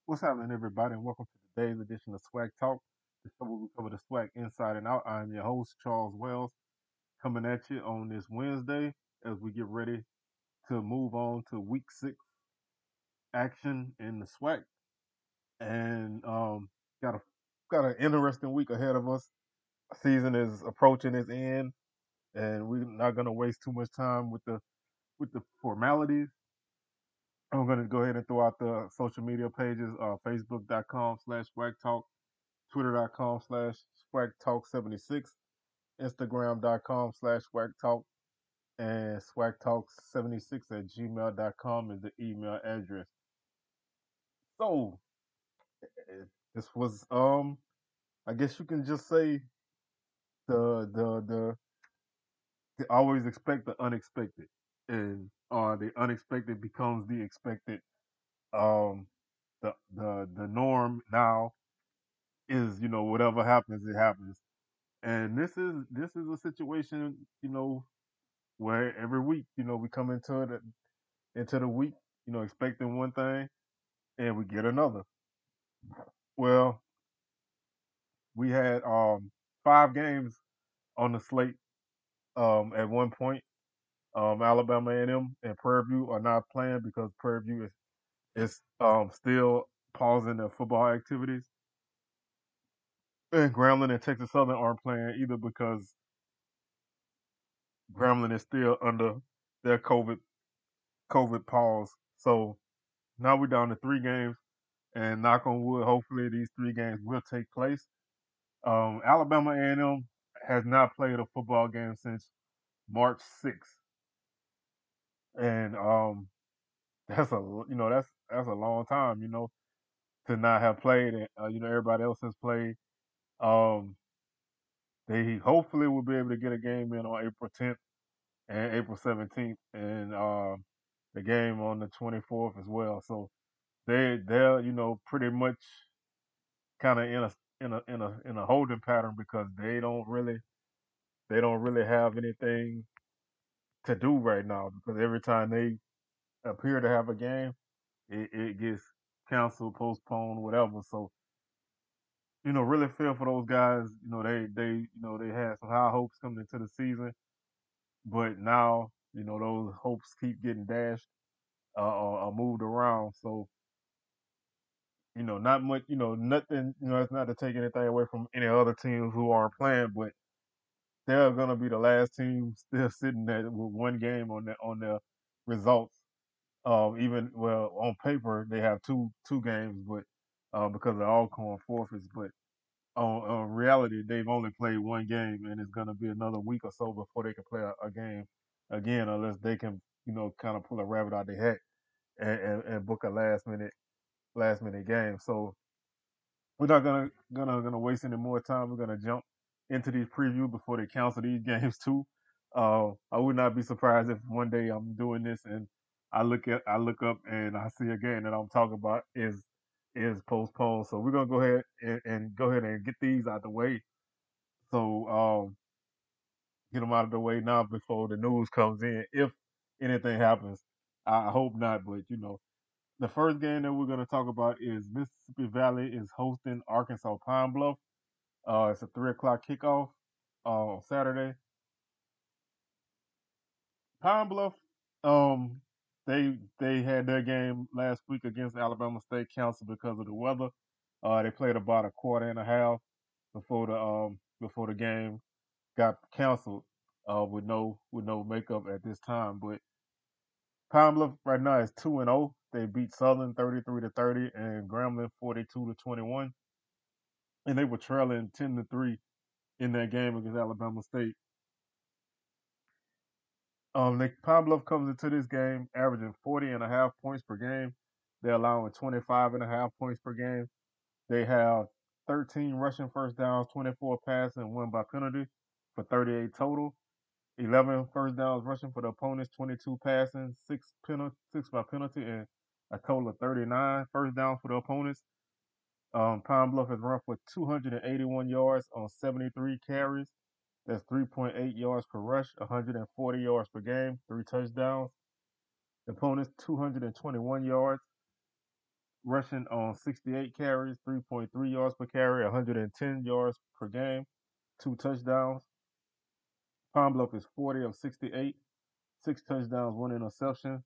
What's happening, everybody, and welcome to today's edition of Swag Talk, the show where we cover the swag inside and out. I'm your host, Charles Wells, coming at you on this Wednesday as we get ready to move on to week 6 action in the swag. And got a got an interesting week ahead of us. Season is approaching its end, and we're not gonna waste too much time with the formalities. I'm gonna go ahead and throw out the social media pages, facebook.com/swag talk, twitter.com/ swagtalk76, instagram.com/ swagtalk, and swagtalk76 at gmail.com is the email address. So this was I guess you can just say the always expect the unexpected, and the unexpected becomes the expected. Um the norm now is, whatever happens, it happens. And this is a situation, where every week, we come into the week, expecting one thing, and we get another. Well, we had 5 games on the slate at one point. Alabama A&M and Prairie View are not playing because Prairie View is still pausing their football activities, and Grambling and Texas Southern aren't playing either because Grambling is still under their COVID pause. So now we're down to 3 games, and knock on wood, hopefully these 3 games will take place. Alabama A&M has not played a football game since March 6th, and that's that's a long time, to not have played. And everybody else has played. Um, they hopefully will be able to get a game in on April 10th and April 17th, and the game on the 24th as well. So they're pretty much kind of in a holding pattern because they don't really have anything to do right now, because every time they appear to have a game, it gets canceled, postponed, whatever. So really feel for those guys. They had some high hopes coming into the season, but now those hopes keep getting dashed, or moved around. So not much, nothing. It's not to take anything away from any other teams who aren't playing, but they're gonna be the last team still sitting there with one game on their results. Even well, on paper they have two games, but because of Alcorn forfeits, but on reality they've only played one game, and it's gonna be another week or so before they can play a game again, unless they can kind of pull a rabbit out of their hat and book a last minute game. So we're not gonna waste any more time. We're gonna jump into these preview before they cancel these games too. I would not be surprised if one day I'm doing this and I look up and I see a game that I'm talking about is postponed. So we're gonna go ahead and go ahead and get these out the way. So get them out of the way now before the news comes in. If anything happens, I hope not, but the first game that we're going to talk about is Mississippi Valley is hosting Arkansas Pine Bluff. It's a 3 o'clock kickoff on Saturday. Pine Bluff, um, they had their game last week against Alabama State canceled because of the weather. They played about a quarter and a half before the game got canceled, with no makeup at this time. But Pine Bluff right now is 2-0. They beat Southern 33-30 and Grambling 42-21, and they were trailing 10-3 in that game against Alabama State. Pine Bluff comes into this game averaging 40.5 points per game. They're allowing 25.5 points per game. They have 13 rushing first downs, 24 passing, and 1 by penalty for 38 total. 11 first downs rushing for the opponents, 22 passing, 6 by penalty, and a total of 39 first downs for the opponents. Pine Bluff has run for 281 yards on 73 carries. That's 3.8 yards per rush, 140 yards per game, 3 touchdowns. The opponents 221 yards, rushing on 68 carries, 3.3 yards per carry, 110 yards per game, 2 touchdowns. Pine Bluff is 40 of 68, 6 touchdowns, 1 interception,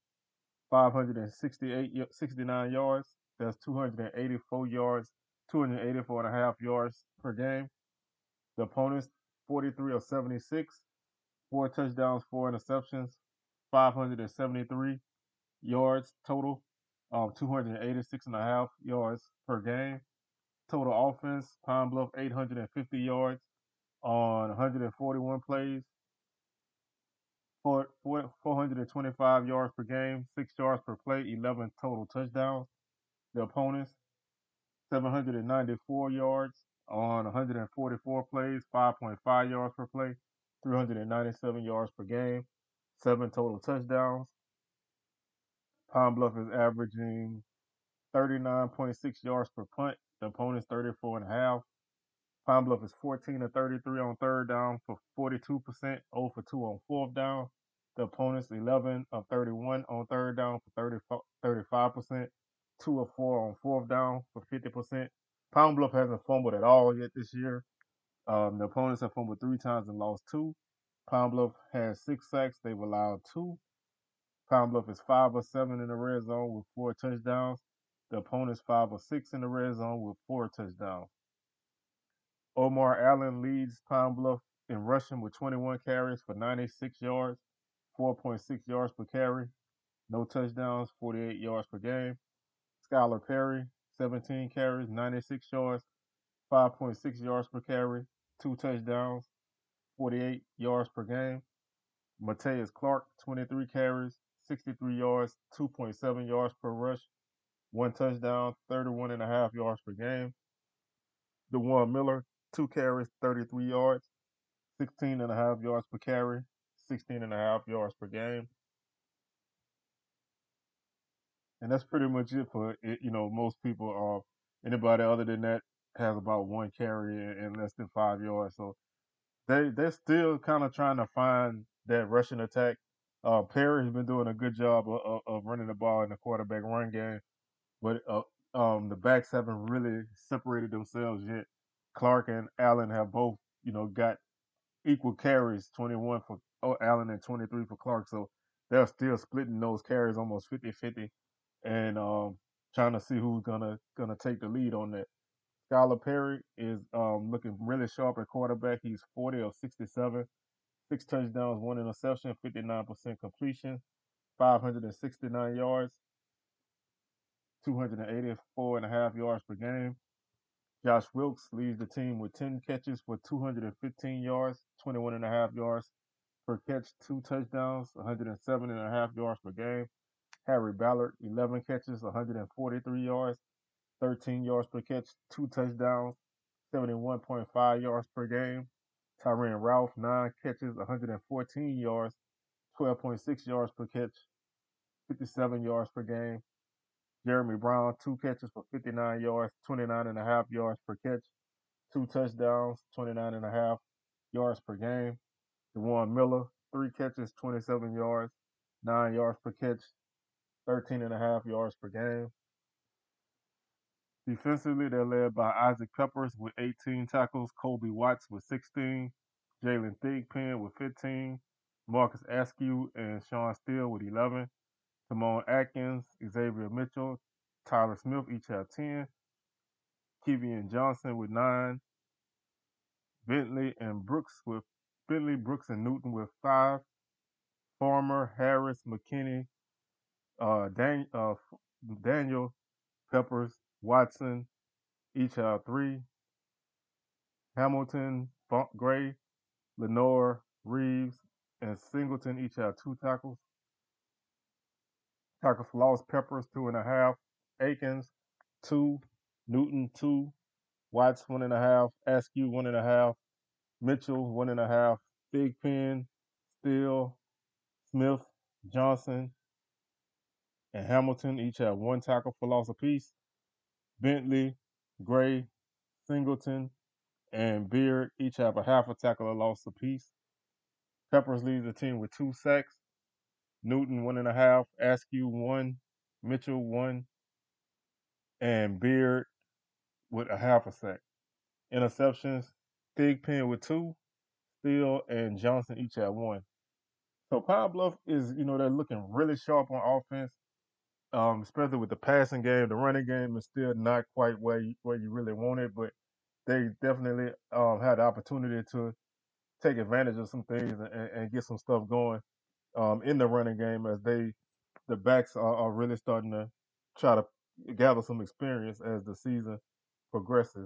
69 yards. That's 284 yards, 284 and a half yards per game. The opponents 43 of 76, 4 touchdowns, 4 interceptions, 573 yards total, 286 and a half yards per game. Total offense, Pine Bluff 850 yards on 141 plays, 425 yards per game, 6 yards per play, 11 total touchdowns. The opponents 794 yards on 144 plays, 5.5 yards per play, 397 yards per game, 7 total touchdowns. Pine Bluff is averaging 39.6 yards per punt. The opponent's 34 and a half. Pine Bluff is 14 of 33 on third down for 42%, 0 for 2 on fourth down. The opponent's 11 of 31 on third down for 35%, 2 of 4 on fourth down for 50%. Pine Bluff hasn't fumbled at all yet this year. The opponents have fumbled 3 times and lost 2. Pine Bluff has 6 sacks. They've allowed 2. Pine Bluff is 5 of 7 in the red zone with 4 touchdowns. The opponent's 5 of 6 in the red zone with 4 touchdowns. Omar Allen leads Pine Bluff in rushing with 21 carries for 96 yards, 4.6 yards per carry, no touchdowns, 48 yards per game. Skylar Perry, 17 carries, 96 yards, 5.6 yards per carry, 2 touchdowns, 48 yards per game. Mateus Clark, 23 carries, 63 yards, 2.7 yards per rush, 1 touchdown, 31 and a half yards per game. DeJuan Miller, 2 carries, 33 yards, 16 and a half yards per carry, 16 and a half yards per game. And that's pretty much it for it. Most people are, anybody other than that has about 1 carry and less than 5 yards. So they're still kind of trying to find that rushing attack. Perry's been doing a good job of running the ball in the quarterback run game, but the backs haven't really separated themselves yet. Clark and Allen have both, got equal carries, 21 for Allen and 23 for Clark. So they're still splitting those carries almost 50-50 and trying to see who's gonna take the lead on that. Skylar Perry is looking really sharp at quarterback. He's 40 of 67, 6 touchdowns, 1 interception, 59% completion, 569 yards, 284 and a half yards per game. Josh Wilkes leads the team with 10 catches for 215 yards, 21 and a half yards per catch, 2 touchdowns, 107 and a half yards per game. Harry Ballard, 11 catches, 143 yards, 13 yards per catch, 2 touchdowns, 71.5 yards per game. Tyran Ralph, 9 catches, 114 yards, 12.6 yards per catch, 57 yards per game. Jeremy Brown, 2 catches for 59 yards, 29 and a half yards per catch, 2 touchdowns, 29 and a half yards per game. DeJuan Miller, 3 catches, 27 yards, 9 yards per catch, 13 and a half yards per game. Defensively, they're led by Isaac Peppers with 18 tackles, Kobe Watts with 16, Jalen Thigpen with 15, Marcus Askew and Sean Steele with 11, Timon Atkins, Xavier Mitchell, Tyler Smith each have 10, Kevian Johnson with 9, Bentley, Brooks, and Newton with 5, Farmer, Harris, McKinney, Daniel, Peppers, Watson each have 3, Hamilton, Funk Gray, Lenore, Reeves, and Singleton each have 2 tackles. Tackles for loss, Peppers 2.5, Akins 2, Newton 2, Watts 1.5, Askew 1.5, Mitchell 1.5, Thigpen, Steele, Smith, Johnson, and Hamilton each have 1 tackle for loss apiece. Bentley, Gray, Singleton, and Beard each have a half a tackle of loss apiece. Peppers leads the team with 2 sacks. Newton 1.5, Askew 1, Mitchell 1, and Beard with a half a sack. Interceptions, Thigpen with two, Steele and Johnson each at one. So Pine Bluff is, they're looking really sharp on offense, especially with the passing game. The running game is still not quite where you really want it, but they definitely had the opportunity to take advantage of some things and get some stuff going in the running game as the backs are really starting to try to gather some experience as the season progresses.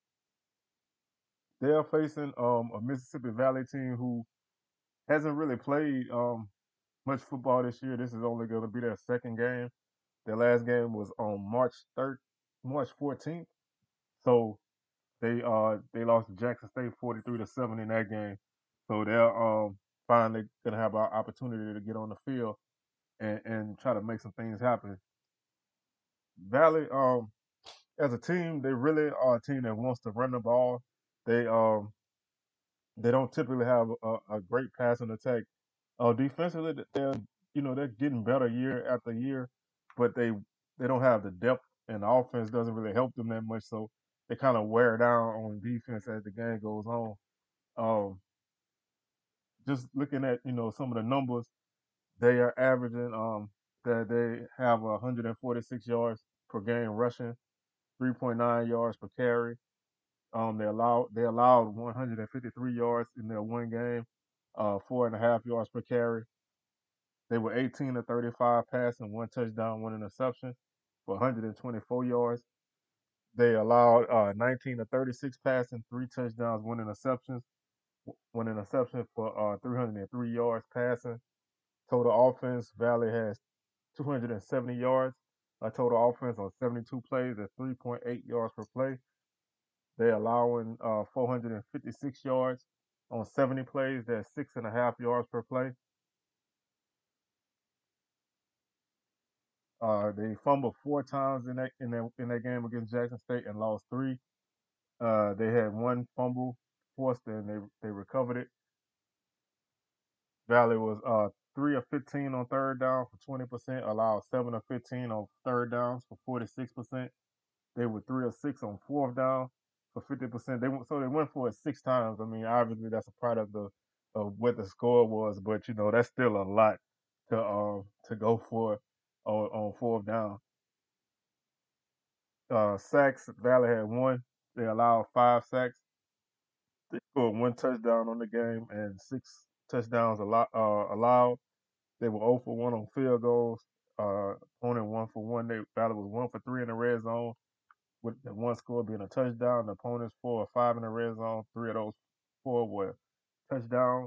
They are facing a Mississippi Valley team who hasn't really played much football this year. This is only going to be their second game. Their last game was on March 14th. So they lost to Jackson State 43-7 in that game. So they're finally gonna have an opportunity to get on the field and try to make some things happen. Valley, as a team, they really are a team that wants to run the ball. They um they don't typically have a great passing attack. Defensively, they're getting better year after year, but they don't have the depth, and the offense doesn't really help them that much. So they kind of wear down on defense as the game goes on. Um, just looking at some of the numbers, they are averaging that they have 146 yards per game rushing, 3.9 yards per carry. They allowed 153 yards in their one game, 4.5 yards per carry. They were 18 to 35 passing, one touchdown, one interception for 124 yards. They allowed 19 to 36 passing, three touchdowns, one interception for 303 yards passing. Total offense, Valley has 270 yards. A total offense on 72 plays at 3.8 yards per play. They're allowing 456 yards on 70 plays. That's 6.5 yards per play. They fumbled four times in that game against Jackson State and lost three. They had one fumble forced and they recovered it. Valley was 3 of 15 on third down for 20%, allowed 7 of 15 on third downs for 46%. They were 3 of 6 on fourth down for 50%. They went for it six times. I mean, obviously that's a product of what the score was, but that's still a lot to go for on fourth down. Sacks, Valley had one. They allowed 5 sacks. They scored one touchdown on the game and six touchdowns allowed. They were 0 for 1 on field goals. Opponent 1 for 1. Valley was 1 for 3 in the red zone, with the one score being a touchdown. The opponents 4 or 5 in the red zone. Three of those four were touchdowns.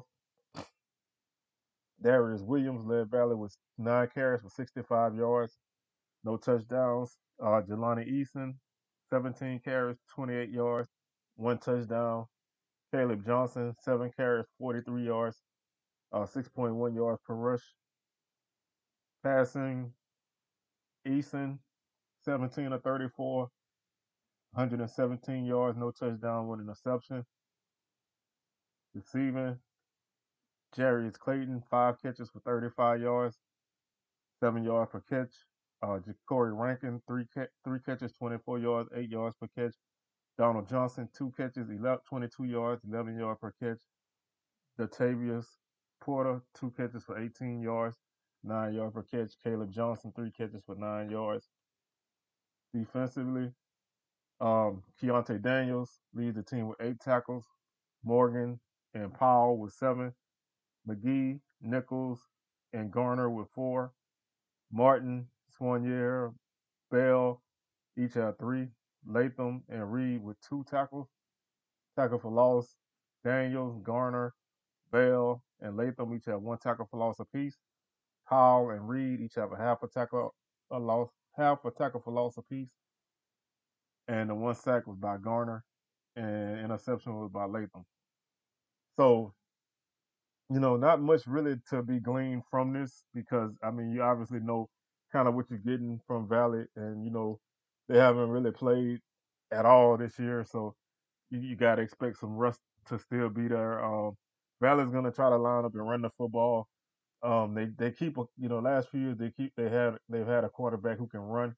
Darius Williams led Valley with 9 carries for 65 yards, no touchdowns. Jelani Eason, 17 carries, 28 yards, one touchdown. Caleb Johnson, 7 carries, 43 yards, 6.1 yards per rush. Passing, Eason, 17 of 34, 117 yards, no touchdown, one interception. Receiving, Jarius Clayton, 5 catches for 35 yards, 7 yards per catch. Ja'Cory Rankin, three catches, 24 yards, 8 yards per catch. Donald Johnson, 2 catches, 22 yards, 11 yards per catch. Datavius Porter, 2 catches for 18 yards, 9 yards per catch. Caleb Johnson, 3 catches for 9 yards. Defensively, Keontae Daniels leads the team with 8 tackles. Morgan and Powell with 7. McGee, Nichols, and Garner with 4. Martin, Swanier, Bell each have 3. Latham and Reed with 2 tackles. Tackle for loss. Daniels, Garner, Bell, and Latham each have 1 tackle for loss apiece. Powell and Reed each have half a tackle for loss apiece. And the one sack was by Garner, and interception was by Latham. So, not much really to be gleaned from this because I mean you obviously know kind of what you're getting from Valley, and they haven't really played at all this year, so you got to expect some rust to still be there. Valley's gonna try to line up and run the football. They keep last few years they've had a quarterback who can run.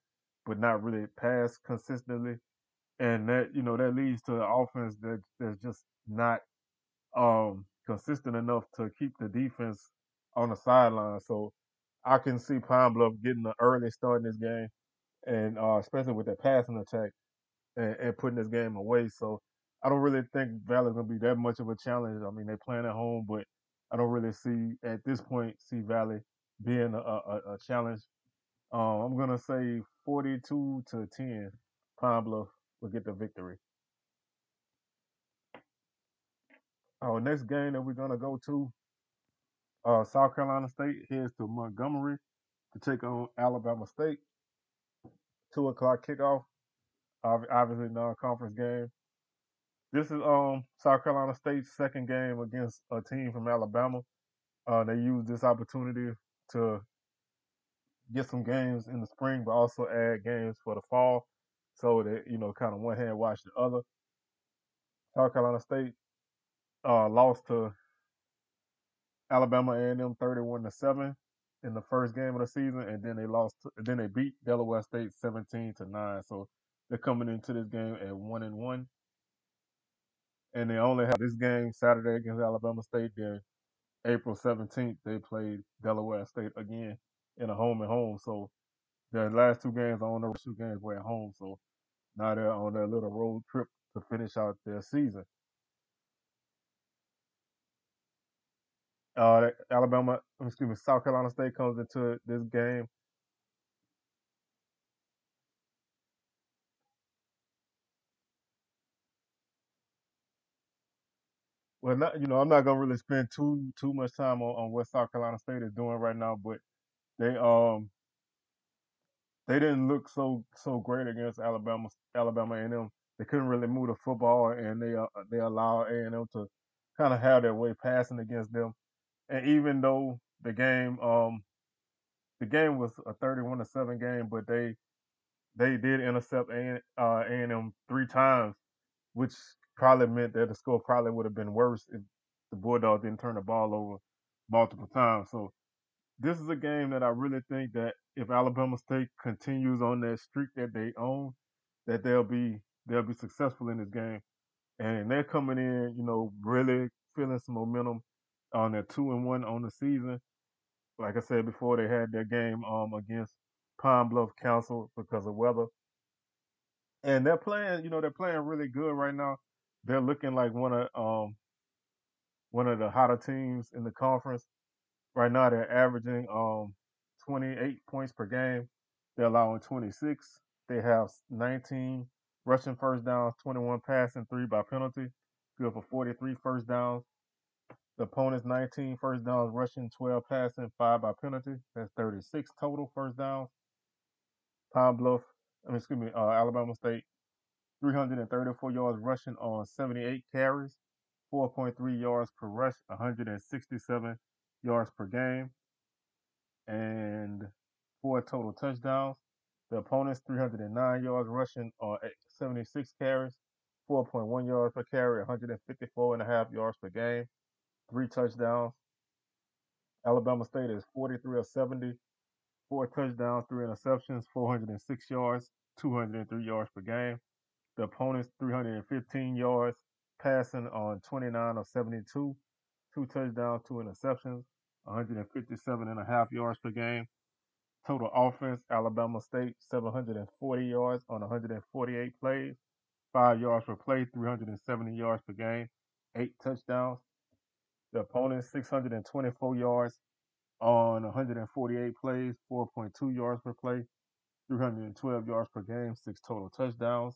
but not really pass consistently, and that that leads to an offense that's just not consistent enough to keep the defense on the sideline. So I can see Pine Bluff getting an early start in this game, and especially with that passing attack and putting this game away. So I don't really think Valley's gonna be that much of a challenge. I mean, they're playing at home, but I don't really see at this point see Valley being a challenge. I'm gonna say 42-10. Pine Bluff will get the victory. Our next game that we're gonna go to, South Carolina State heads to Montgomery to take on Alabama State. 2 o'clock kickoff. Obviously non-conference game. This is South Carolina State's second game against a team from Alabama. They used this opportunity to get some games in the spring, but also add games for the fall, so that kind of one hand wash the other. South Carolina State lost to Alabama A&M 31-7 in the first game of the season, and then then they beat Delaware State 17-9. So they're coming into this game at 1-1, and they only have this game Saturday against Alabama State. Then April 17th they played Delaware State again in a home and home. So their last two games are on the road, two games were at home. So now they're on their little road trip to finish out their season. South Carolina State comes into this game. Well, not I'm not gonna really spend too much time on what South Carolina State is doing right now, but they um they didn't look so great against Alabama A&M. They couldn't really move the football, and they allowed A&M to kind of have their way passing against them. And even though the game was a 31-7 game, but they did intercept A&M 3 times, which probably meant that the score probably would have been worse if the Bulldogs didn't turn the ball over multiple times. So this is a game that I really think that if Alabama State continues on that streak that they own, that they'll be successful in this game. And they're coming in, really feeling some momentum on their 2-1 on the season. Like I said before, they had their game against Pine Bluff Council because of weather, and they're playing really good right now. They're looking like one of the hotter teams in the conference. Right now they're averaging 28 points per game. They're allowing 26. They have 19 rushing first downs, 21 passing, 3 by penalty. Good for 43 first downs. The opponent's 19 first downs rushing, 12 passing, 5 by penalty. That's 36 total first downs. Pine Bluff, Alabama State, 334 yards rushing on 78 carries, 4.3 yards per rush, 167 yards per game, and 4 total touchdowns. The opponent's 309 yards rushing on 76 carries, 4.1 yards per carry, 154.5 yards per game, 3 touchdowns. Alabama State is 43 of 70, 4 touchdowns, 3 interceptions, 406 yards, 203 yards per game. The opponent's 315 yards passing on 29 of 72, 2 touchdowns, 2 interceptions, 157.5 yards per game. Total offense, Alabama State, 740 yards on 148 plays, 5 yards per play, 370 yards per game, 8 touchdowns. The opponent, 624 yards on 148 plays, 4.2 yards per play, 312 yards per game, 6 total touchdowns.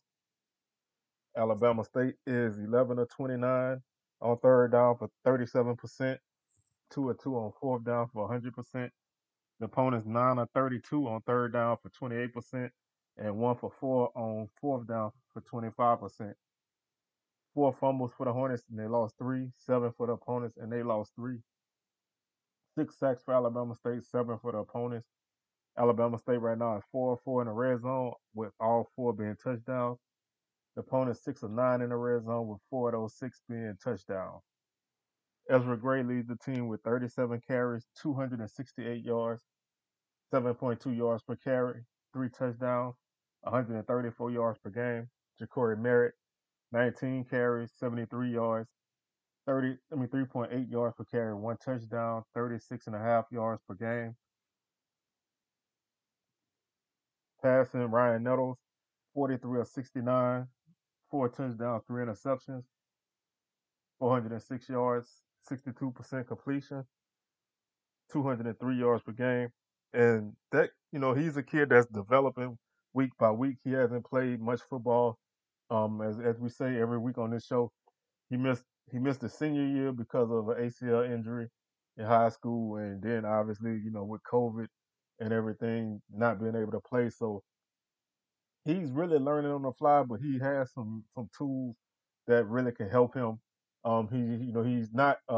Alabama State is 11 of 29 on third down for 37%, 2 of 2 on fourth down for 100%. The opponent's 9 of 32 on third down for 28%, and 1 for 4 on fourth down for 25%. 4 fumbles for the Hornets, and they lost 3. 7 for the opponents, and they lost 3. 6 sacks for Alabama State, 7 for the opponents. Alabama State right now is 4-4 in the red zone, with all 4 being touchdowns. The opponent's 6 of 9 in the red zone, with 4 of those 6 being touchdowns. Ezra Gray leads the team with 37 carries, 268 yards, 7.2 yards per carry, 3 touchdowns. 134 yards per game. Ja'Cory Merritt, 19 carries, 73 yards, 3.8 yards per carry, one touchdown, 36 and a half yards per game. Passing, Ryan Nettles, 43 of 69, four touchdowns, three interceptions, 406 yards, 62% completion, 203 yards per game. And that, he's a kid that's developing week by week. He hasn't played much football. As we say every week on this show, he missed the senior year because of an ACL injury in high school, and then obviously, with COVID and everything, not being able to play. So he's really learning on the fly, but he has some tools that really can help him. He's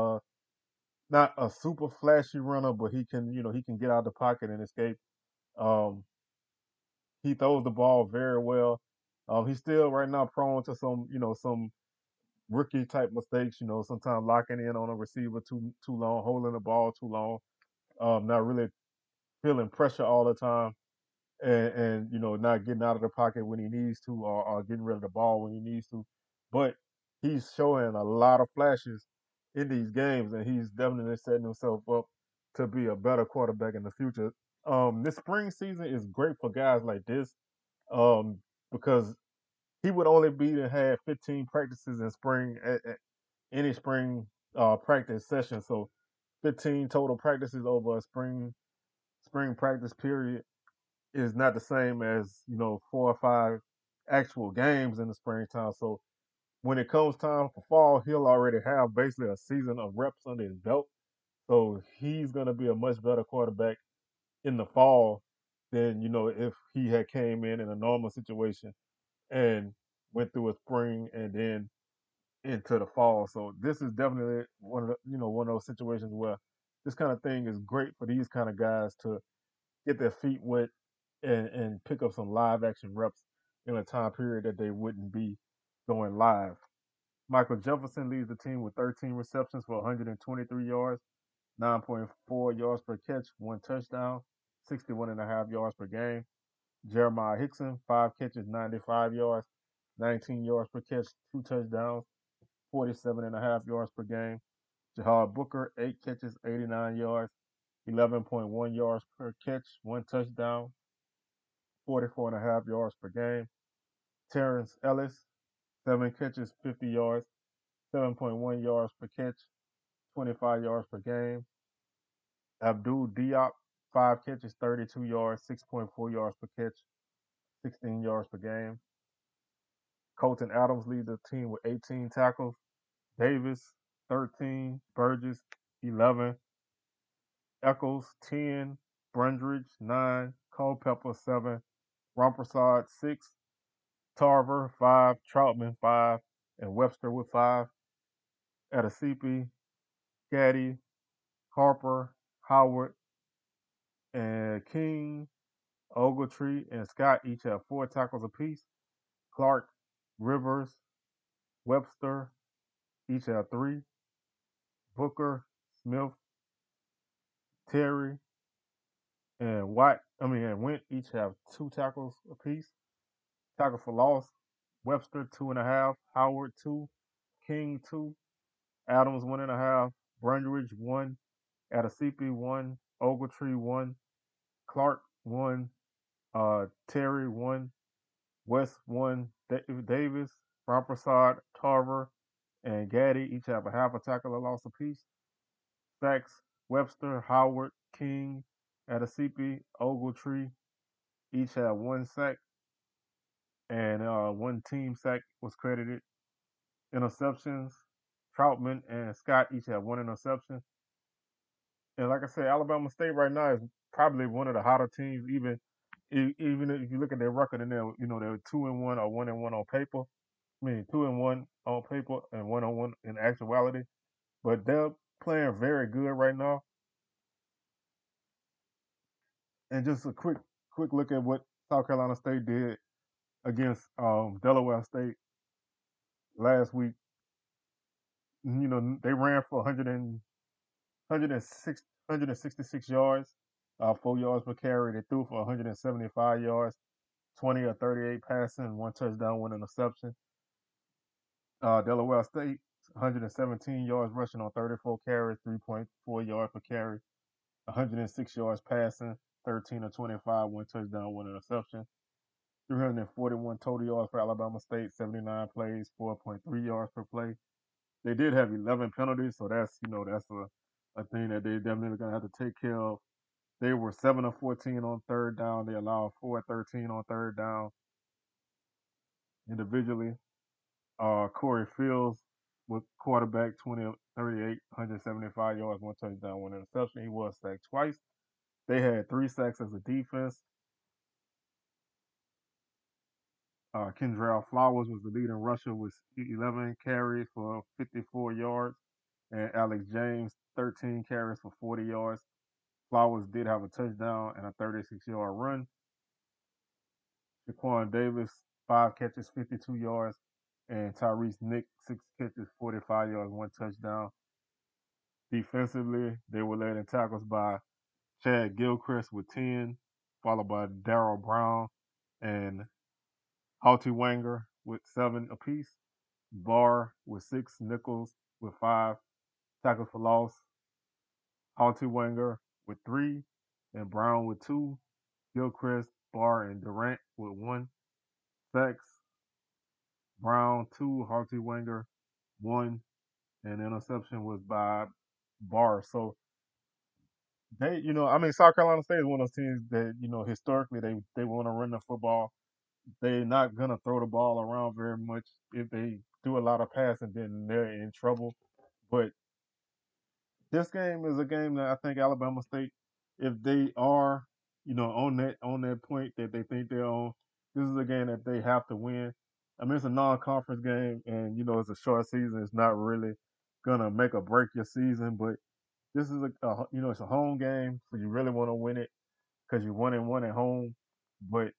not a super flashy runner, but he can get out of the pocket and escape. Um, he throws the ball very well. He's still right now prone to some rookie type mistakes. Sometimes locking in on a receiver too long, holding the ball too long, not really feeling pressure all the time, and not getting out of the pocket when he needs to, or getting rid of the ball when he needs to. But he's showing a lot of flashes in these games, and he's definitely setting himself up to be a better quarterback in the future. This spring season is great for guys like this, um, because he would only be to have 15 practices in spring at any spring practice session. So 15 total practices over a spring practice period is not the same as 4 or 5 actual games in the springtime. So when it comes time for fall, he'll already have basically a season of reps under his belt. So he's going to be a much better quarterback in the fall than if he had came in a normal situation and went through a spring and then into the fall. So this is definitely one of those situations where this kind of thing is great for these kind of guys to get their feet wet and pick up some live action reps in a time period that they wouldn't be going live. Michael Jefferson leads the team with 13 receptions for 123 yards, 9.4 yards per catch, one touchdown, 61 and a half yards per game. Jeremiah Hickson, 5 catches, 95 yards, 19 yards per catch, two touchdowns, 47 and a half yards per game. Jahad Booker, 8 catches, 89 yards, 11.1 yards per catch, one touchdown, 44 and a half yards per game. Terrence Ellis, 7 catches, 50 yards, 7.1 yards per catch, 25 yards per game. Abdul Diop, 5 catches, 32 yards, 6.4 yards per catch, 16 yards per game. Colton Adams leads the team with 18 tackles. Davis, 13. Burgess, 11. Eccles, 10. Brundridge, 9. Culpepper, 7. Rampersad, 6. Tarver, 5. Troutman, 5. And Webster with 5. Adesipi, Gaddy, Harper, Howard, and King, Ogletree, and Scott each have 4 tackles apiece. Clark, Rivers, Webster each have 3. Booker, Smith, Terry, and Went each have 2 tackles apiece. Tackle for loss, Webster 2.5, Howard 2, King 2, Adams 1.5, Brundridge 1, Adesipi 1, Ogletree 1, Clark 1, Terry 1, West 1, Davis, Rampersad, Tarver, and Gaddy each have a half a tackle of loss apiece. Sacks, Webster, Howard, King, Adesipi, Ogletree each have 1 sack, and 1 team sack was credited. Interceptions, Troutman and Scott each have 1 interception. And like I said, Alabama State right now is probably one of the hotter teams. Even if you look at their record, and they're 2-1 or 1-1 on paper. I mean, 2-1 on paper and 1-1 in actuality. But they're playing very good right now. And just a quick look at what South Carolina State did against Delaware State last week. They ran for 166 yards, 4 yards per carry. They threw for 175 yards, 20 or 38 passing, one touchdown, one interception. Delaware State, 117 yards rushing on 34 carries, 3.4 yards per carry, 106 yards passing, 13 or 25, one touchdown, one interception. 341 total yards for Alabama State, 79 plays, 4.3 yards per play. They did have 11 penalties, so that's a thing that they definitely gonna have to take care of. They were 7 of 14 on third down. They allowed 4 of 13 on third down individually. Corey Fields with quarterback, 20 of 38, 175 yards, one touchdown, one interception. He was sacked twice. They had 3 sacks as a defense. Kendrell Flowers was the leading rusher with 11 carries for 54 yards, and Alex James 13 carries for 40 yards. Flowers did have a touchdown and a 36-yard run. Shaquan Davis 5 catches, 52 yards, and Tyrese Nick 6 catches, 45 yards, one touchdown. Defensively, they were led in tackles by Chad Gilchrist with 10, followed by Darrell Brown and Halty Wanger with 7 apiece. Barr with 6, Nichols with 5 tackles for loss, Halty Wanger with 3, and Brown with 2, Gilchrist, Barr, and Durant with 1 sacks, Brown 2, Halty Wanger 1, and the interception was by Barr. So South Carolina State is one of those teams that historically they want to run the football. They're not gonna throw the ball around very much. If they do a lot of passing, then they're in trouble. But this game is a game that I think Alabama State, if they are, on that point that they think they're on, this is a game that they have to win. I mean, it's a non-conference game, and it's a short season. It's not really gonna make or break your season, but this is it's a home game, so you really want to win it because you 1-1 at home. But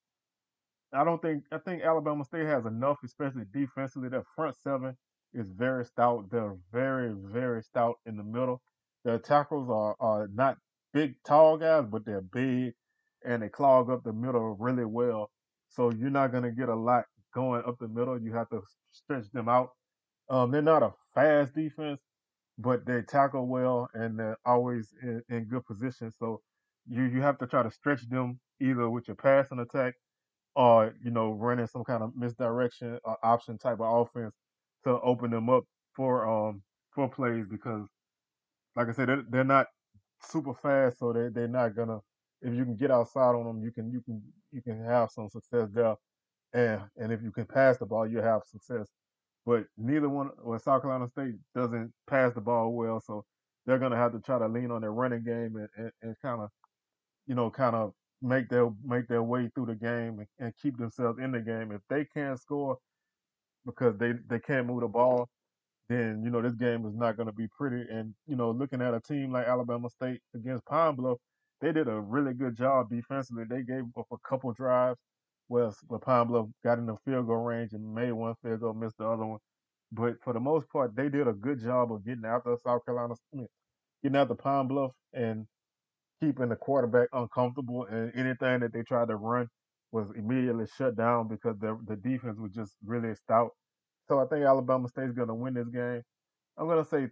I think Alabama State has enough, especially defensively. Their front seven is very stout. They're very, very stout in the middle. Their tackles are not big, tall guys, but they're big and they clog up the middle really well. So you're not gonna get a lot going up the middle. You have to stretch them out. They're not a fast defense, but they tackle well and they're always in good position. So you have to try to stretch them either with your passing attack or running some kind of misdirection or option type of offense to open them up for plays because like I said they're not super fast, so they're not gonna, if you can get outside on them you can have some success there, and if you can pass the ball you have success. But neither one, well, South Carolina State doesn't pass the ball well, so they're gonna have to try to lean on their running game and kind of make their way through the game and keep themselves in the game. If they can't score because they can't move the ball, then this game is not going to be pretty. And looking at a team like Alabama State against Pine Bluff, they did a really good job defensively. They gave up a couple drives where Pine Bluff got in the field goal range and made one field goal, missed the other one. But for the most part, they did a good job of getting after South Carolina, getting after Pine Bluff and keeping the quarterback uncomfortable, and anything that they tried to run was immediately shut down because the defense was just really stout. So I think Alabama State's going to win this game. I'm going to say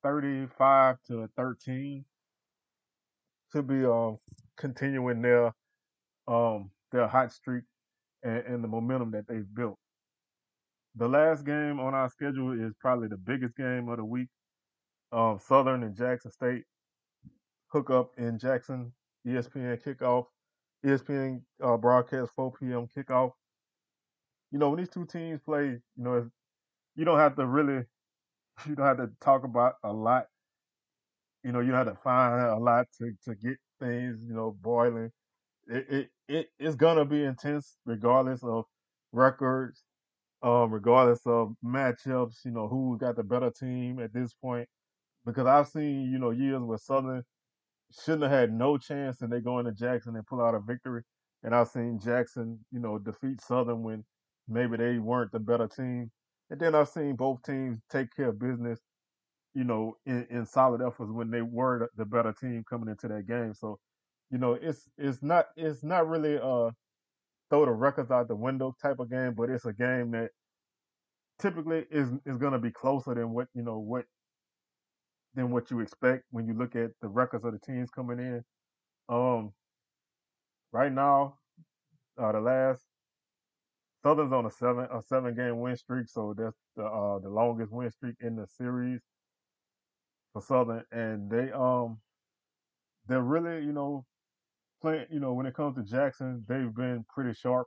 35-13 to be continuing their hot streak and the momentum that they've built. The last game on our schedule is probably the biggest game of the week. Southern and Jackson State hook up in Jackson. ESPN kickoff. ESPN broadcast 4 p.m. kickoff. When these two teams play, you don't have to really, you don't have to talk about a lot. You don't have to find a lot to get things, boiling. It's gonna be intense regardless of records, regardless of matchups. Who's got the better team at this point? Because I've seen, years where Southern shouldn't have had no chance and they go into Jackson and pull out a victory. And I've seen Jackson, defeat Southern when maybe they weren't the better team. And then I've seen both teams take care of business, in solid efforts when they were the better team coming into that game. So, it's not really throw the records out the window type of game, but it's a game that typically is going to be closer than what than what you expect when you look at the records of the teams coming in. Um, right now, the last Southern's on a seven game win streak, so that's the longest win streak in the series for Southern, and they're really playing when it comes to Jackson, they've been pretty sharp.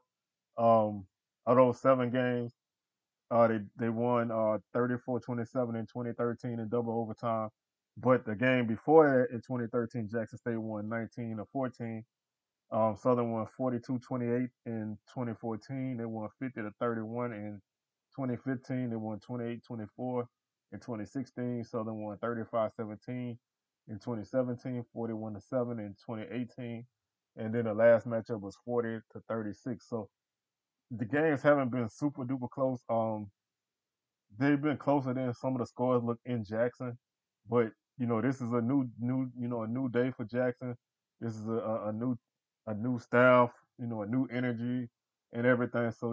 Of those 7 games, they won 34-27 in 2013 in double overtime. But the game before that in 2013, Jackson State won 19-14. Southern won 42-28 in 2014. They won 50-31 in 2015. They won 28-24 in 2016. Southern won 35-17 in 2017, 41-7 in 2018. And then the last matchup was 40-36. So the games haven't been super duper close. They've been closer than some of the scores look in Jackson, but this is a new day for Jackson. This is a new staff, a new energy and everything. So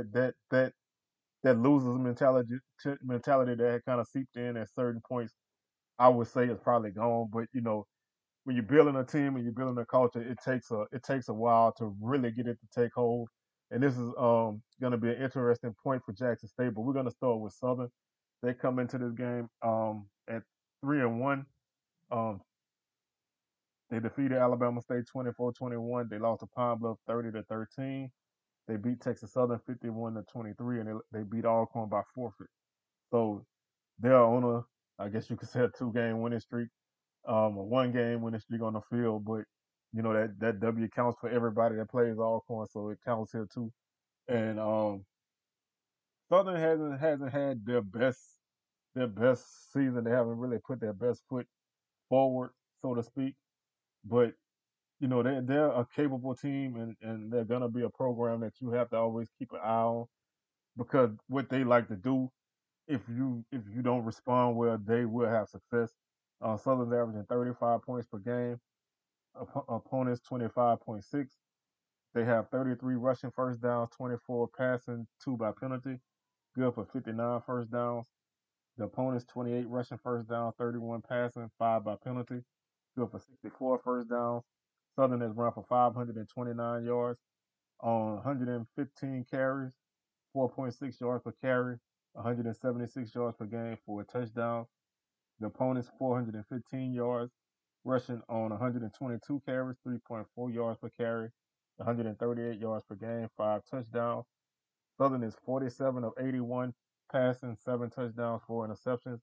that losers mentality that had kind of seeped in at certain points, I would say is probably gone. But when you're building a team and you're building a culture, it takes a while to really get it to take hold. And this is going to be an interesting point for Jackson State. But we're going to start with Southern. They come into this game at 3-1. Um, they defeated Alabama State 24-21. They lost to Pine Bluff 30-13. They beat Texas Southern 51-23, and they beat Alcorn by forfeit. So they're on I guess you could say, a 2 game winning streak, a 1 game winning streak on the field. But that W counts for everybody that plays Alcorn, so it counts here too. And Southern hasn't had their best season. They haven't really put their best foot forward, so to speak. But they're a capable team, and they're gonna be a program that you have to always keep an eye on, because what they like to do, if you don't respond well, they will have success. Southern's averaging 35 points per game. Opponents 25.6. They have 33 rushing first downs, 24 passing, 2 by penalty. Good for 59 first downs. The opponent's 28 rushing first down, 31 passing, 5 by penalty. Good for 64 first downs. Southern has run for 529 yards on 115 carries, 4.6 yards per carry, 176 yards per game for a touchdown. The opponent's 415 yards rushing on 122 carries, 3.4 yards per carry, 138 yards per game, 5 touchdowns. Southern is 47 of 81 passing, 7 touchdowns, 4 interceptions,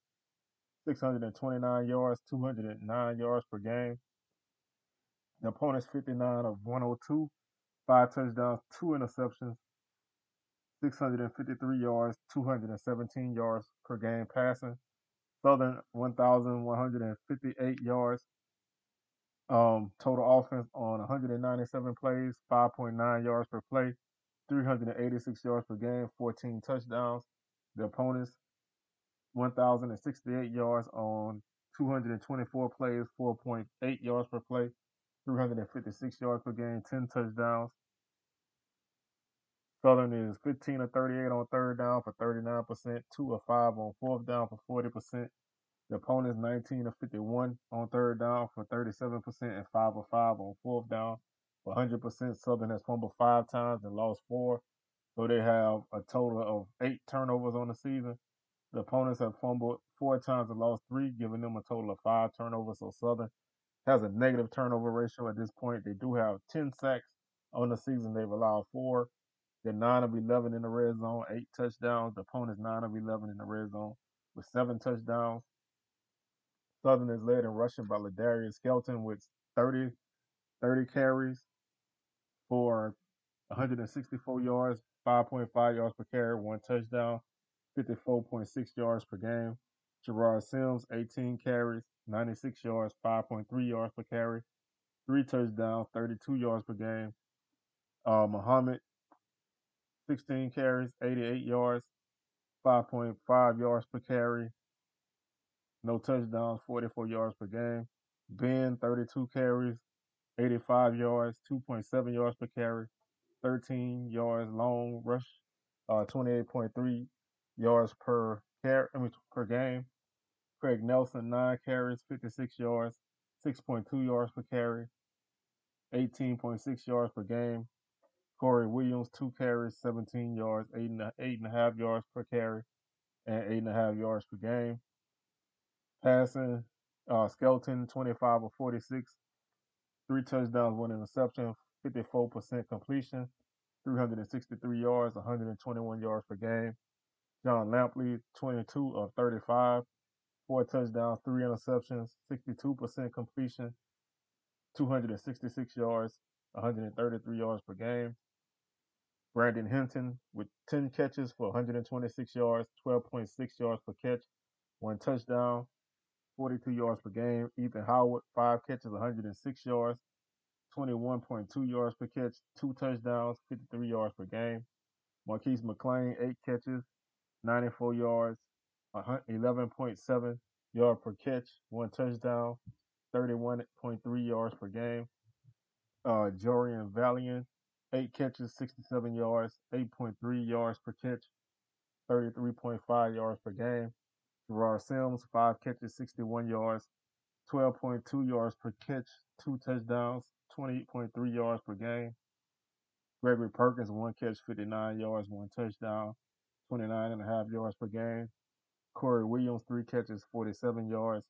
629 yards, 209 yards per game. The opponent's 59 of 102, 5 touchdowns, 2 interceptions, 653 yards, 217 yards per game passing. Southern 1,158 yards. Total offense on 197 plays, 5.9 yards per play, 386 yards per game, 14 touchdowns. The opponent's 1,068 yards on 224 plays, 4.8 yards per play, 356 yards per game, 10 touchdowns. Southern is 15 of 38 on third down for 39%, 2 of 5 on fourth down for 40%. The opponent's 19 of 51 on third down for 37%, and 5 of 5 on fourth down for 100%. Southern has fumbled 5 times and lost 4. So they have a total of 8 turnovers on the season. The opponents have fumbled 4 times and lost 3, giving them a total of 5 turnovers. So Southern has a negative turnover ratio at this point. They do have 10 sacks on the season. They've allowed 4. They're 9 of 11 in the red zone, 8 touchdowns. The opponent's 9 of 11 in the red zone with 7 touchdowns. Southern is led in rushing by Ladarius Skelton with 30 carries for 164 yards, 5.5 yards per carry, 1 touchdown, 54.6 yards per game. Gerard Sims, 18 carries, 96 yards, 5.3 yards per carry, 3 touchdowns, 32 yards per game. Muhammad, 16 carries, 88 yards, 5.5 yards per carry, no touchdowns, 44 yards per game. Ben, 32 carries, 85 yards, 2.7 yards per carry, 13 yards long rush, 28.3 yards per game. Craig Nelson, 9 carries, 56 yards, 6.2 yards per carry, 18.6 yards per game. Corey Williams, 2 carries, 17 yards, 8.5 yards per carry, and 8.5 yards per game. Passing, Skelton, 25 of 46, 3 touchdowns, 1 interception, 54% completion, 363 yards, 121 yards per game. John Lampley, 22 of 35, 4 touchdowns, 3 interceptions, 62% completion, 266 yards, 133 yards per game. Brandon Hinton with 10 catches for 126 yards, 12.6 yards per catch, 1 touchdown, 42 yards per game. Ethan Howard, 5 catches, 106 yards, 21.2 yards per catch, 2 touchdowns, 53 yards per game. Marquise McLean, 8 catches, 94 yards, 11.7 yards per catch, 1 touchdown, 31.3 yards per game. Jorian Valiant, 8 catches, 67 yards, 8.3 yards per catch, 33.5 yards per game. Gerard Sims, 5 catches, 61 yards, 12.2 yards per catch, 2 touchdowns, 28.3 yards per game. Gregory Perkins, 1 catch, 59 yards, 1 touchdown, 29.5 yards per game. Corey Williams, 3 catches, 47 yards,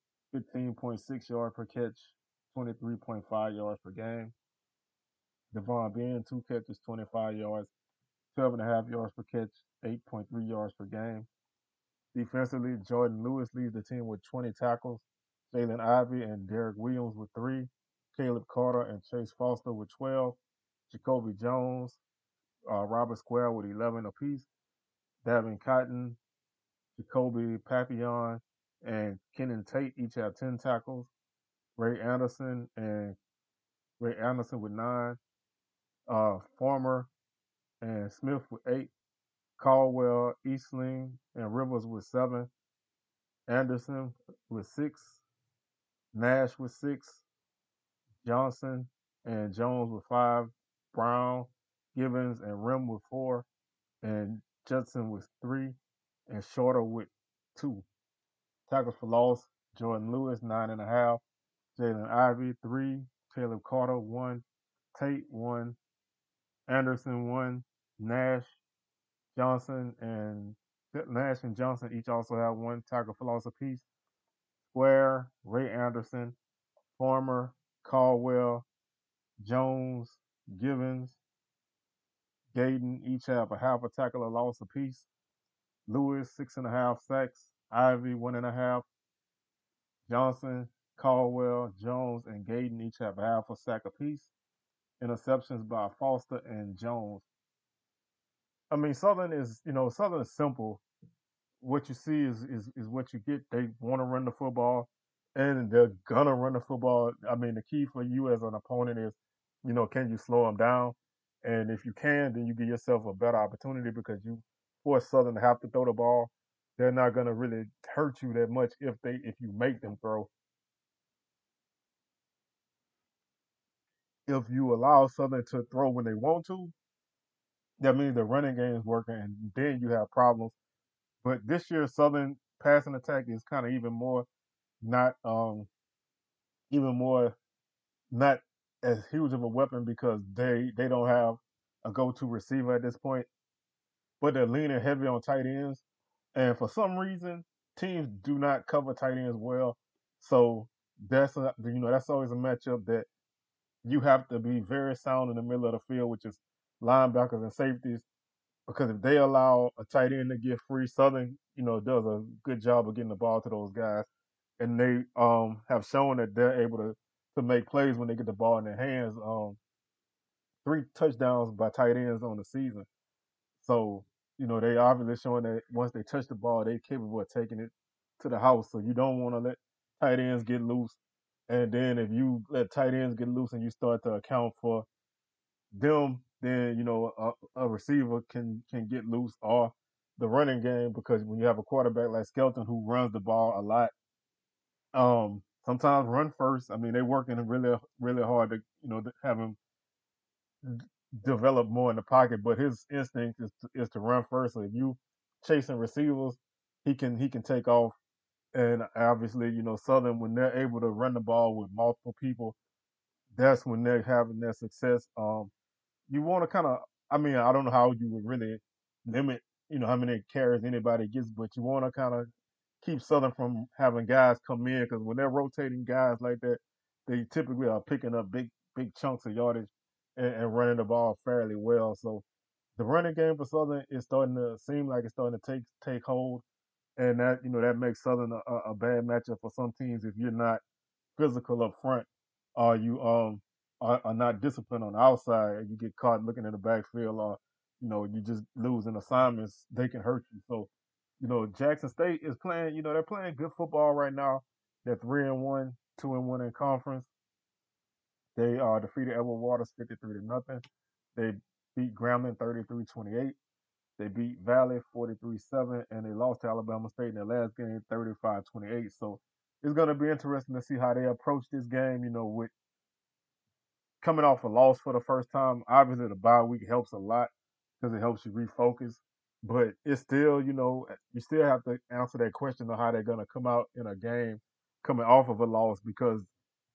15.6 yards per catch, 23.5 yards per game. Devon Ben, 2 catches, 25 yards, 12.5 yards per catch, 8.3 yards per game. Defensively, Jordan Lewis leads the team with 20 tackles. Jalen Ivey and Derek Williams with 3. Caleb Carter and Chase Foster with 12. Jacoby Jones, Robert Square with 11 apiece. Davin Cotton, Jacoby Papillon, and Kenan Tate each have 10 tackles. Ray Anderson with 9. Farmer and Smith with 8. Caldwell, Eastling, and Rivers with 7. Anderson with 6. Nash with 6. Johnson and Jones with 5. Brown, Givens, and Rim with 4. And Judson with 3. And Shorter with 2. Tackles for loss, Jordan Lewis, 9.5. Jalen Ivey, 3. Caleb Carter, 1. Tate, 1. Anderson, 1. Nash, Johnson, and Nash and Johnson each also have 1 tackle for loss apiece. Square, Ray Anderson, Farmer, Caldwell, Jones, Givens, Gayden each have a half a tackle of loss apiece. Lewis, 6.5 sacks. Ivy, 1.5. Johnson, Caldwell, Jones, and Gayden each have a half a sack apiece. Interceptions by Foster and Jones. I mean, Southern is simple. What you see is what you get. They want to run the football, and they're gonna run the football. I mean, the key for you as an opponent is, can you slow them down? And if you can, then you give yourself a better opportunity because you force Southern to have to throw the ball. They're not gonna really hurt you that much if you make them throw. If you allow Southern to throw when they want to, that means the running game is working, and then you have problems. But this year, Southern passing attack is kind of not even more not as huge of a weapon because they don't have a go-to receiver at this point, but they're leaning heavy on tight ends, and for some reason, teams do not cover tight ends well. So that's always a matchup that you have to be very sound in the middle of the field, which is linebackers and safeties, because if they allow a tight end to get free, Southern, does a good job of getting the ball to those guys, and they have shown that they're able to make plays when they get the ball in their hands. 3 touchdowns by tight ends on the season, so they obviously showing that once they touch the ball, they're capable of taking it to the house. So you don't want to let tight ends get loose, and then if you let tight ends get loose and you start to account for them, then a receiver can get loose or the running game because when you have a quarterback like Skelton who runs the ball a lot, sometimes run first. I mean, they're working really really hard to to have him develop more in the pocket, but his instinct is to run first. So if you chasing receivers, he can take off. And obviously, Southern, when they're able to run the ball with multiple people, that's when they're having their success. You want to kind of, I mean, I don't know how you would really limit, how many carries anybody gets, but you want to kind of keep Southern from having guys come in because when they're rotating guys like that, they typically are picking up big chunks of yardage and running the ball fairly well. So the running game for Southern is starting to seem like it's starting to take hold, and that makes Southern a bad matchup for some teams if you're not physical up front, or you are not disciplined on the outside, and you get caught looking in the backfield, or you just losing assignments, they can hurt you. So, Jackson State is playing. They're playing good football right now. They're 3-1, 2-1 in conference. They defeated Edward Waters 53-0. They beat Grambling 33-28. They beat Valley 43-7, and they lost to Alabama State in their last game 35-28. So it's going to be interesting to see how they approach this game, with coming off a loss for the first time. Obviously, the bye week helps a lot because it helps you refocus. But it's still, you still have to answer that question of how they're going to come out in a game coming off of a loss because,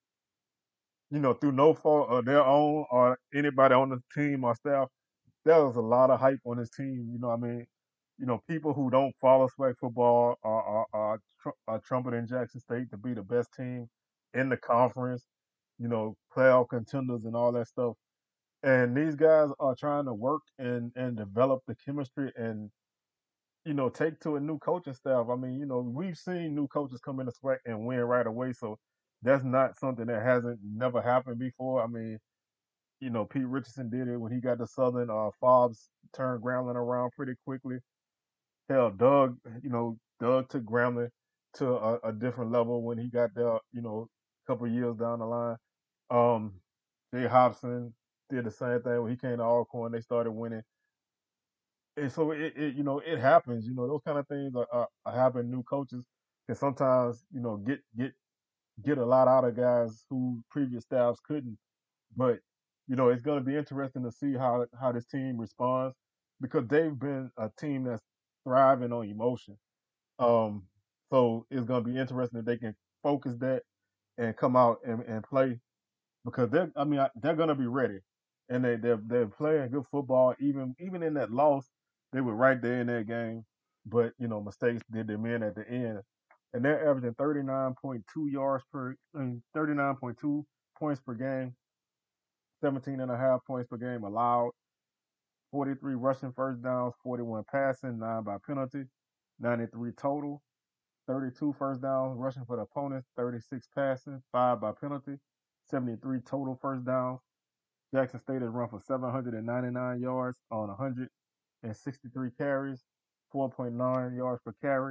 through no fault of their own or anybody on the team or staff, there was a lot of hype on this team. I mean, people who don't follow swag football are trumpeting Jackson State to be the best team in the conference, playoff contenders and all that stuff. And these guys are trying to work and develop the chemistry and, take to a new coaching staff. I mean, we've seen new coaches come into swag and win right away. So that's not something that hasn't never happened before. I mean, Pete Richardson did it when he got to Southern. Fobbs turned Grambling around pretty quickly. Hell, Doug took Grambling to a different level when he got there, a couple of years down the line. Um, Jay Hobson did the same thing when he came to Alcorn. They started winning. And so it happens. Those kind of things are happening. New coaches can sometimes, get a lot out of guys who previous staffs couldn't. But it's going to be interesting to see how this team responds because they've been a team that's thriving on emotion. Um, so it's going to be interesting if they can focus that and come out and play because they're going to be ready, and they're playing good football. Even in that loss, they were right there in that game, but mistakes did them in at the end, and they're averaging 39.2 points per game, 17.5 points per game allowed, 43 rushing first downs, 41 passing, 9 by penalty, 93 total, 32 first downs rushing for the opponents, 36 passing, 5 by penalty, 73 total first downs. Jackson State has run for 799 yards on 163 carries, 4.9 yards per carry,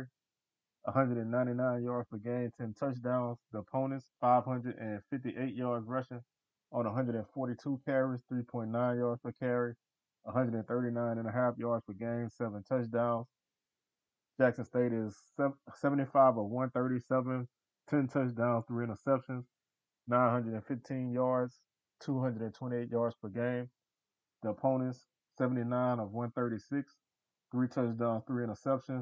199 yards per game, 10 touchdowns. The opponents, 558 yards rushing on 142 carries, 3.9 yards per carry, 139.5 yards per game, 7 touchdowns. Jackson State is 75 of 137, 10 touchdowns, 3 interceptions, 915 yards, 228 yards per game. The opponents, 79 of 136, 3 touchdowns, 3 interceptions,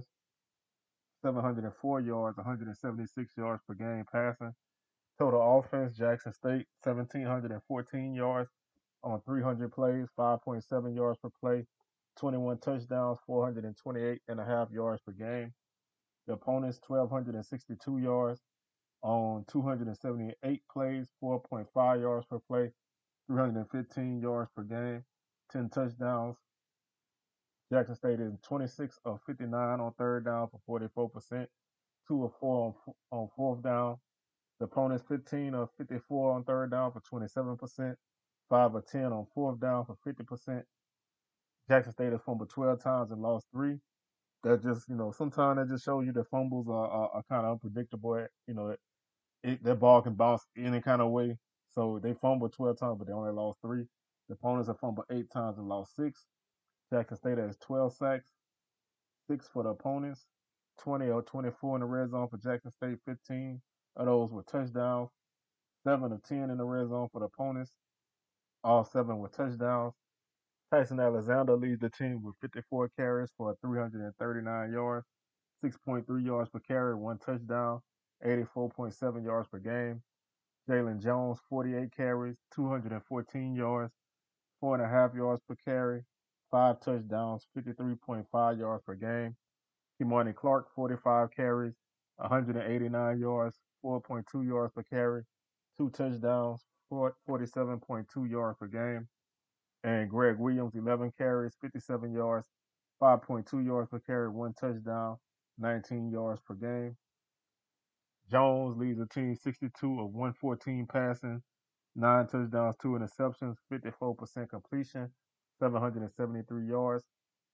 704 yards, 176 yards per game passing. Total offense, Jackson State, 1,714 yards on 300 plays, 5.7 yards per play, 21 touchdowns, 428.5 yards per game. The opponents, 1,262 yards on 278 plays, 4.5 yards per play, 315 yards per game, 10 touchdowns. Jackson State is 26 of 59 on third down for 44%, 2 of 4 on fourth down. The opponents 15 of 54 on third down for 27%, 5 of 10 on fourth down for 50%. Jackson State has fumbled 12 times and lost 3. That just, sometimes that just shows you that fumbles are kind of unpredictable. That ball can bounce any kind of way. So they fumbled 12 times, but they only lost 3. The opponents have fumbled 8 times and lost 6. Jackson State has 12 sacks, 6 for the opponents, 20 or 24 in the red zone for Jackson State, 15 of those were touchdowns, 7 of 10 in the red zone for the opponents, all 7 were touchdowns. Tyson Alexander leads the team with 54 carries for 339 yards, 6.3 yards per carry, one touchdown, 84.7 yards per game. Jalen Jones, 48 carries, 214 yards, 4.5 yards per carry, five touchdowns, 53.5 yards per game. Kimani Clark, 45 carries, 189 yards, 4.2 yards per carry, two touchdowns, 47.2 yards per game. And Greg Williams, 11 carries, 57 yards, 5.2 yards per carry, one touchdown, 19 yards per game. Jones leads the team 62 of 114 passing, nine touchdowns, two interceptions, 54% completion, 773 yards,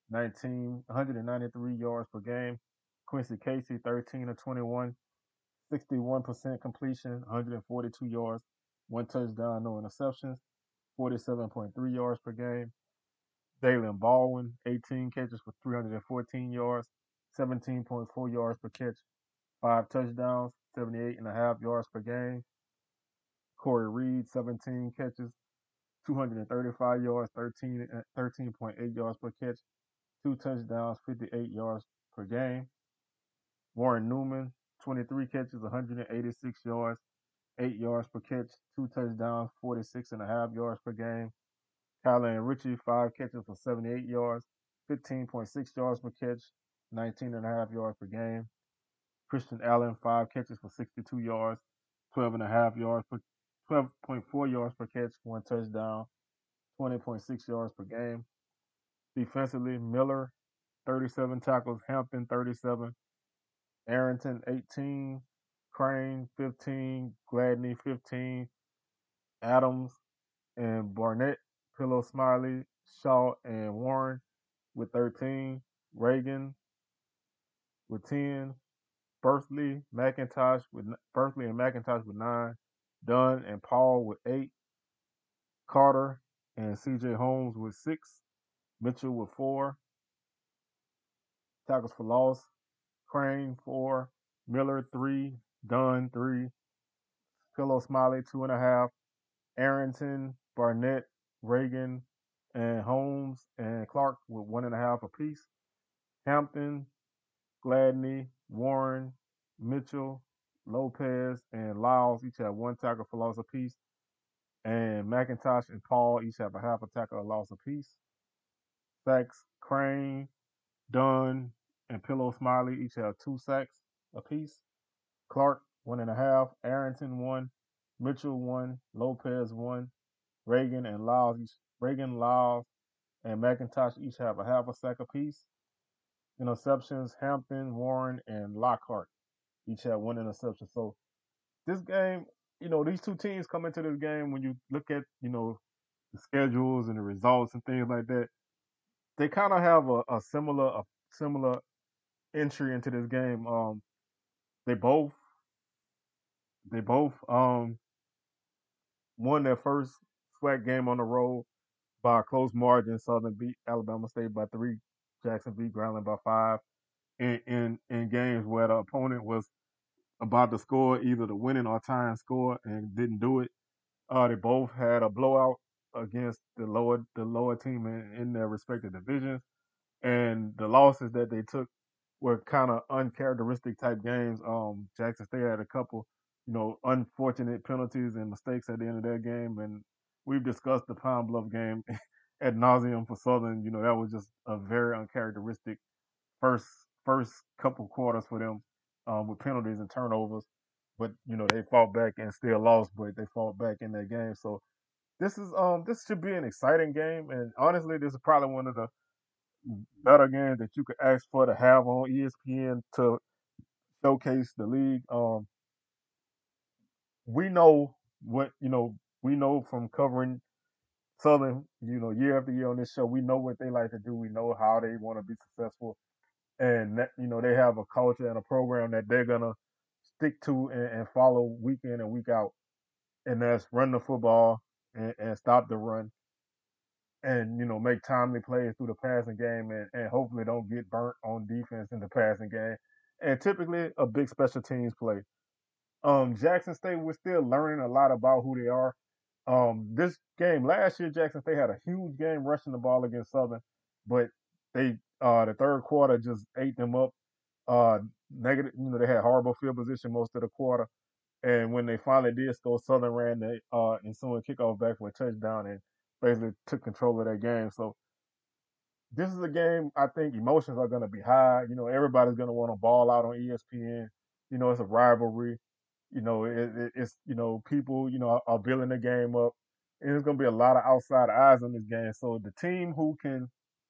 193 yards per game. Quincy Casey, 13 of 21, 61% completion, 142 yards, one touchdown, no interceptions, 47.3 yards per game. Dalen Baldwin, 18 catches for 314 yards, 17.4 yards per catch, five touchdowns, 78.5 yards per game. Corey Reed, 17 catches, 235 yards, 13.8 yards per catch, two touchdowns, 58 yards per game. Warren Newman, 23 catches, 186 yards, 8 yards per catch, two touchdowns, 46.5 yards per game. Kylan Ritchie, five catches for 78 yards, 15.6 yards per catch, 19.5 yards per game. Christian Allen, five catches for 62 yards, 12.5 yards per 12.4 yards per catch, one touchdown, 20.6 yards per game. Defensively, Miller, 37 tackles, Hampton, 37, Arrington, 18, Crane, 15, Gladney, 15, Adams and Barnett, Pillow Smiley, Shaw, and Warren with 13, Reagan with 10, Berkeley and McIntosh with 9, Dunn and Paul with 8, Carter and CJ Holmes with 6, Mitchell with 4, tackles for loss, Crane 4, Miller 3, Dunn 3, Pillow Smiley 2.5, Arrington, Barnett, Reagan, and Holmes and Clark with 1.5 apiece. Hampton, Gladney, Warren, Mitchell, Lopez, and Lyles each have one tackle for loss apiece. And McIntosh and Paul each have a half a tackle of loss apiece. Sacks, Crane, Dunn, and Pillow Smiley each have two sacks apiece. Clark, 1.5, Arrington, 1, Mitchell, 1, Lopez, 1, Reagan, Lyles, and McIntosh each have a half a sack apiece. Interceptions, Hampton, Warren, and Lockhart each have one interception. So this game, these two teams come into this game when you look at, the schedules and the results and things like that. They kind of have a similar entry into this game. They both they both won their first SWAC game on the road by a close margin. Southern beat Alabama State by 3. Jackson beat Grambling by 5. In games where the opponent was about to score either the winning or tying score and didn't do it. They both had a blowout against the lower team in their respective divisions, and the losses that they took were kind of uncharacteristic type games. Jackson State had a couple, unfortunate penalties and mistakes at the end of their game, and we've discussed the Pine Bluff game ad nauseum for Southern. That was just a very uncharacteristic first first couple quarters for them with penalties and turnovers. But they fought back and still lost, but they fought back in that game. So this should be an exciting game, and honestly, this is probably one of the better games that you could ask for to have on ESPN to showcase the league. We know what we know from covering Southern, year after year on this show. We know what they like to do. We know how they want to be successful, and that, they have a culture and a program that they're gonna stick to and follow week in and week out, and that's run the football and stop the run, and make timely plays through the passing game, and hopefully don't get burnt on defense in the passing game, and typically a big special teams play. Jackson State, we're still learning a lot about who they are. This game last year, Jackson State had a huge game rushing the ball against Southern, but they the third quarter just ate them up. Negative, they had horrible field position most of the quarter, and when they finally did score, Southern ran the ensuing kickoff back for a touchdown and basically took control of that game. So this is a game I think emotions are going to be high. Everybody's going to want to ball out on ESPN. It's a rivalry. It's people are building the game up, and there's going to be a lot of outside eyes on this game. So the team who can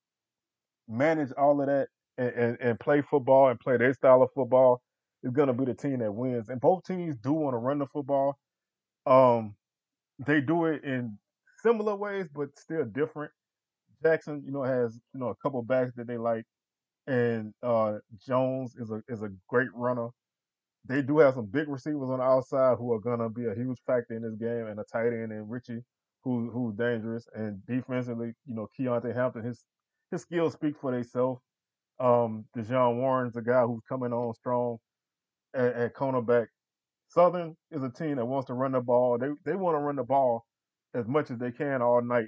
manage all of that and play football and play their style of football is going to be the team that wins. And both teams do want to run the football. Um, they do it in similar ways, but still different. Jackson, has a couple backs that they like, and Jones is a great runner. They do have some big receivers on the outside who are gonna be a huge factor in this game, and a tight end and Richie, who's dangerous. And defensively, Keontae Hampton, his skills speak for themselves. Dejon Warren's a guy who's coming on strong at cornerback. Southern is a team that wants to run the ball. They want to run the ball as much as they can all night,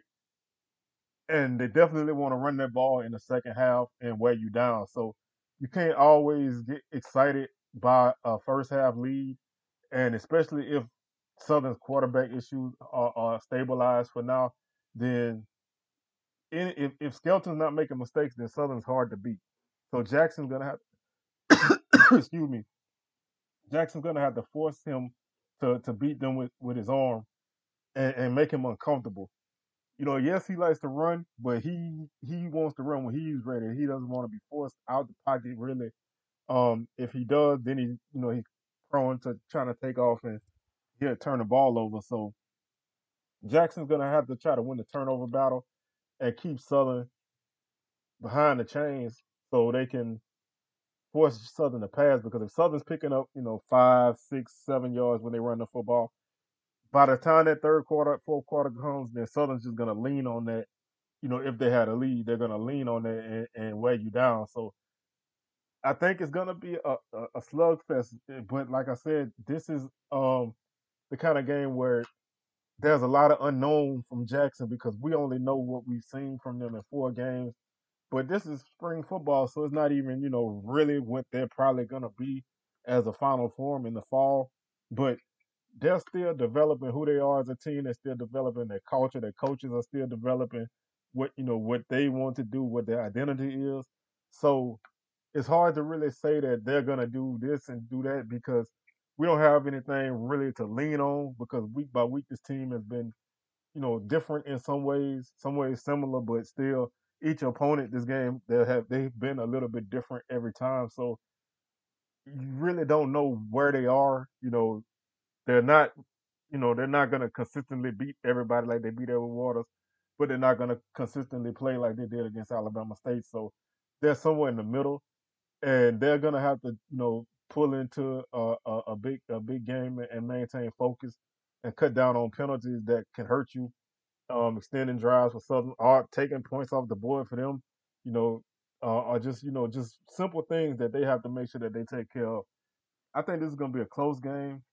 and they definitely want to run that ball in the second half and wear you down. So you can't always get excited by a first half lead, and especially if Southern's quarterback issues are stabilized for now, then if Skelton's not making mistakes, then Southern's hard to beat. So Jackson's gonna have, excuse me, Jackson's gonna have to force him to beat them with his arm and make him uncomfortable. Yes, he likes to run, but he wants to run when he's ready. He doesn't want to be forced out the pocket really. If he does, then he's prone to trying to take off and he'll turn the ball over. So Jackson's gonna have to try to win the turnover battle and keep Southern behind the chains so they can force Southern to pass. Because if Southern's picking up, 5, 6, 7 yards when they run the football, by the time that third quarter, fourth quarter comes, then Southern's just gonna lean on that. If they had a lead, they're gonna lean on that and weigh you down. So I think it's gonna be a slugfest. But like I said, this is the kind of game where there's a lot of unknown from Jackson because we only know what we've seen from them in 4 games. But this is spring football, so it's not even really what they're probably gonna be as a final form in the fall. But they're still developing who they are as a team. They're still developing their culture. Their coaches are still developing what they want to do, what their identity is. So it's hard to really say that they're gonna do this and do that because we don't have anything really to lean on because week by week this team has been different in some ways similar, but still each opponent this game they've been a little bit different every time. So you really don't know where they are. They're not they're not gonna consistently beat everybody like they beat Edward Waters, but they're not gonna consistently play like they did against Alabama State. So they're somewhere in the middle, and they're gonna have to pull into a big game and maintain focus and cut down on penalties that can hurt you. Extending drives for Southern, or taking points off the board for them. You know, or just simple things that they have to make sure that they take care of. I think this is gonna be a close game.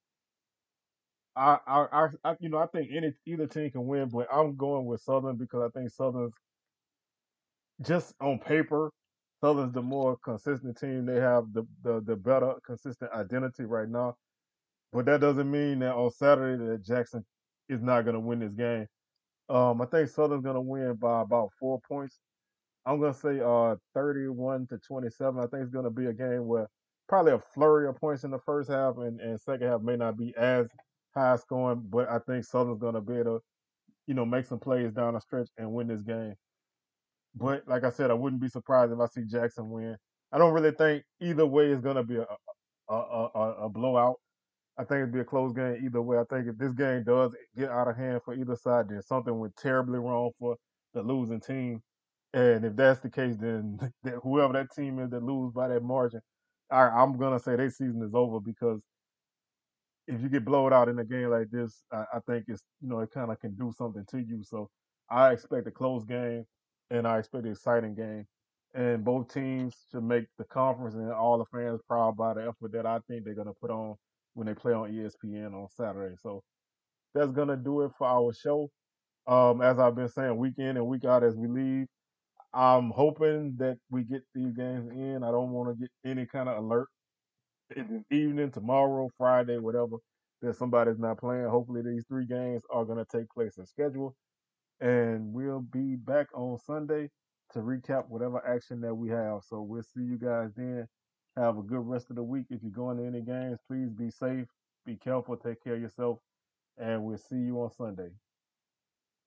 I think either team can win, but I'm going with Southern because I think Southern's just on paper, Southern's the more consistent team. They have the better consistent identity right now. But that doesn't mean that on Saturday that Jackson is not going to win this game. I think Southern's going to win by about 4 points. I'm going to say 31-27. I think it's going to be a game where probably a flurry of points in the first half and second half may not be as high scoring, but I think Southern's going to be able to, make some plays down the stretch and win this game. But like I said, I wouldn't be surprised if I see Jackson win. I don't really think either way is going to be a blowout. I think it'd be a close game either way. I think if this game does get out of hand for either side, then something went terribly wrong for the losing team. And if that's the case, then whoever that team is that lose by that margin, I'm gonna say their season is over because if you get blown out in a game like this, I think it's it kind of can do something to you. So I expect a close game, and I expect an exciting game, and both teams should make the conference and all the fans proud by the effort that I think they're gonna put on when they play on ESPN on Saturday. So that's gonna do it for our show. As I've been saying, week in and week out as we leave, I'm hoping that we get these games in. I don't want to get any kind of alert in the evening, tomorrow, Friday, whatever, that somebody's not playing. Hopefully, these three games are going to take place in schedule. And we'll be back on Sunday to recap whatever action that we have. So we'll see you guys then. Have a good rest of the week. If you're going to any games, please be safe, be careful, take care of yourself, and we'll see you on Sunday.